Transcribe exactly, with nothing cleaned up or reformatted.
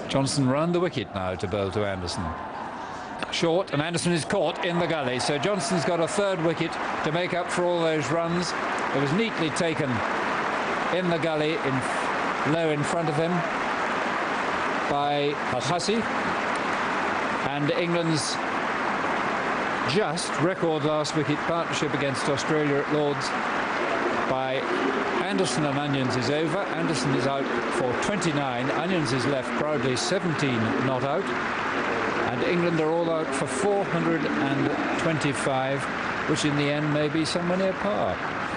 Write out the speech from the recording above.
Johnson round the wicket now to bowl to Anderson. Short, and Anderson is caught in the gully. So Johnson's got a third wicket to make up for all those runs. It was neatly taken in the gully, in low in front of him by Hussey. And England's just record last wicket partnership against Australia at Lord's by Anderson and Onions is over. Anderson is out for twenty-nine. Onions is left proudly seventeen not out. And England are all out for four hundred twenty-five, which in the end may be somewhere near par.